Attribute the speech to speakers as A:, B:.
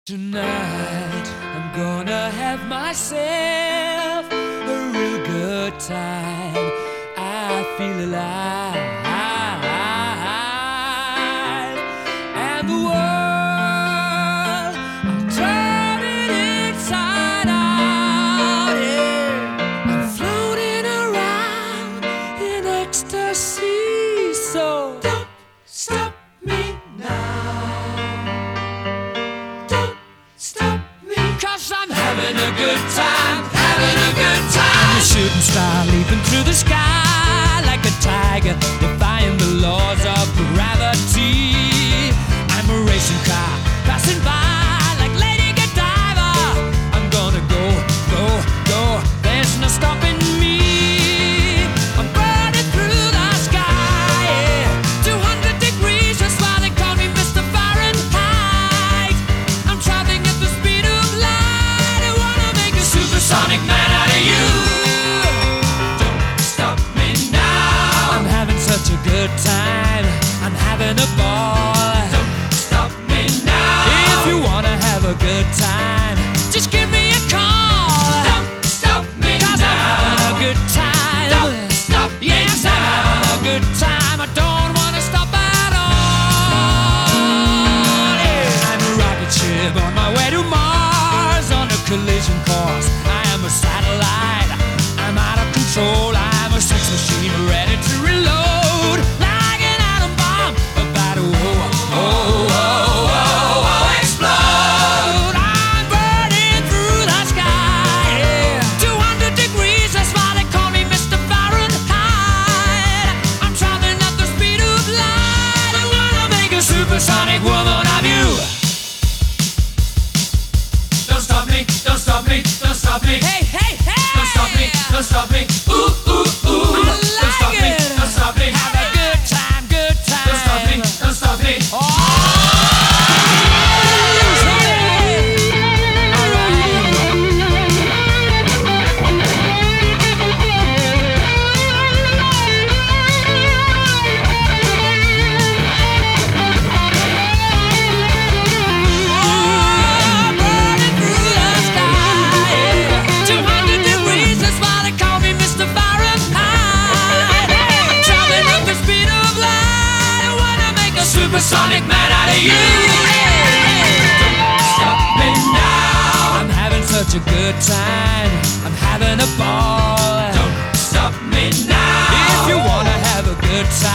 A: Tonight, I'm gonna have myself a real good time. I feel alive, and the world, I'll turn it inside out. Yeah. I'm floating around in ecstasy, so don't stop me now. Cause I'm having a good time, having a good time. I'm a shooting star leaping through the sky like a tiger, defying the laws of gravity. I'm a racing car passing by like Lady Godiva. I'm gonna go, go, go, there's no stopping me. I'm burning through the sky, yeah. 200 degrees, that's why they call me Mr. Fahrenheit. I'm traveling at the speed of light. I wanna make a supersonic man out of you. Don't stop me now. I'm having such a good time, I'm having a ball. Don't stop me now. If you wanna have a good time, just give me a call. Don't stop me now. 'Cause I'm having a good time. Don't stop me now. Yes, I'm having a good time. I don't wanna stop at all. Yeah. I'm a rocket ship on my way to Mars on a collision course. I am a satellite, I'm out of control. I'm a sex machine ready to reload, like an atom bomb about to explode. I'm burning through the sky, yeah. 200 degrees, that's why they call me Mr. Fahrenheit. I'm traveling at the speed of light. I wanna make a supersonic woman of you. Don't stop me, don't stop me, don't stop me. Hey, hey, hey! Don't stop me, don't stop me. Ooh, ooh, ooh. I like don't stop me, don't stop me. Have a good time, good time. Don't stop me, don't stop me. Oh! Supersonic man out of you. Don't stop me now. I'm having such a good time, I'm having a ball. Don't stop me now. If you wanna have a good time,